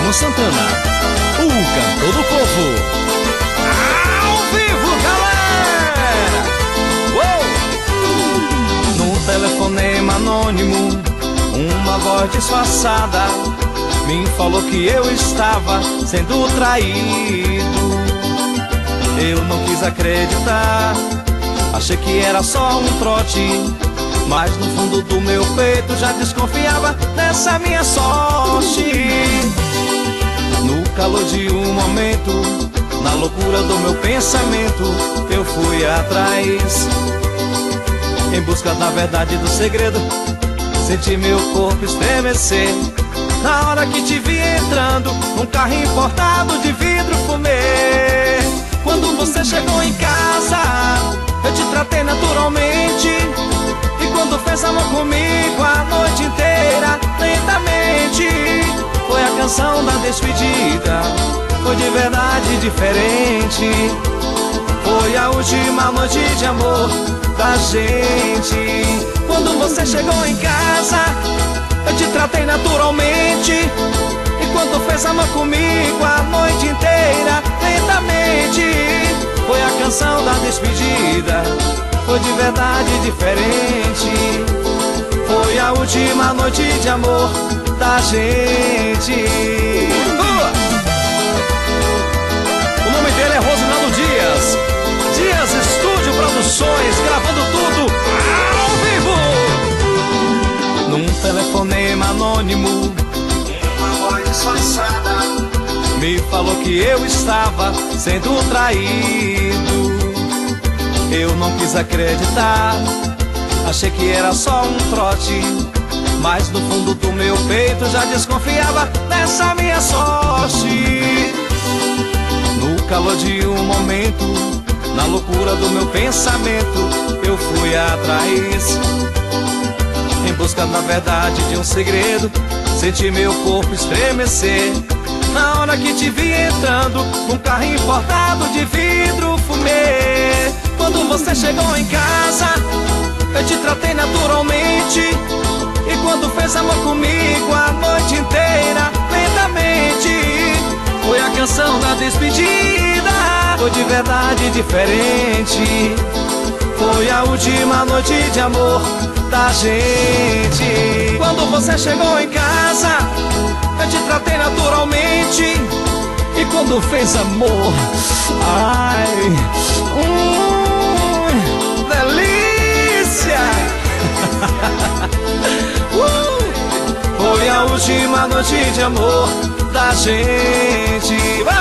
Santana, o cantor do povo. Ao vivo, galera! Uou! Num telefonema anônimo, uma voz disfarçada me falou que eu estava sendo traído. Eu não quis acreditar, achei que era só um trote, mas no fundo do meu peito já desconfiava dessa minha sorte. No calor de um momento, na loucura do meu pensamento, eu fui atrás, em busca da verdade do segredo. Senti meu corpo estremecer na hora que te vi entrando num carro importado de vidro fumê. Quando você chegou em casa, eu te tratei naturalmente, e quando fez amor comigo a noite inteira, lentamente, foi a canção da despedida, foi de verdade diferente. Foi a última noite de amor da gente. Quando você chegou em casa, eu te tratei naturalmente, e quando fez amor comigo a noite inteira, lentamente, foi a canção da despedida, foi de verdade diferente. Foi a última noite de amor da gente. O nome dele é Rosinaldo Dias. Dias Estúdio Produções, gravando tudo ao vivo. Num telefonema anônimo, uma voz disfarçada me falou que eu estava sendo traído. Eu não quis acreditar, achei que era só um trote, mas no fundo do meu peito já desconfiava dessa minha sorte. No calor de um momento, na loucura do meu pensamento, eu fui atrás, em busca da verdade de um segredo. Senti meu corpo estremecer na hora que te vi entrando num carro importado de vidro fumê. Quando você chegou em casa, eu te tratei naturalmente, e quando fez amor comigo a noite inteira, lentamente, foi a canção da despedida, foi de verdade diferente. Foi a última noite de amor da gente. Quando você chegou em casa, eu te tratei naturalmente, e quando fez amor, ai, delícia! Foi a última noite de amor da gente.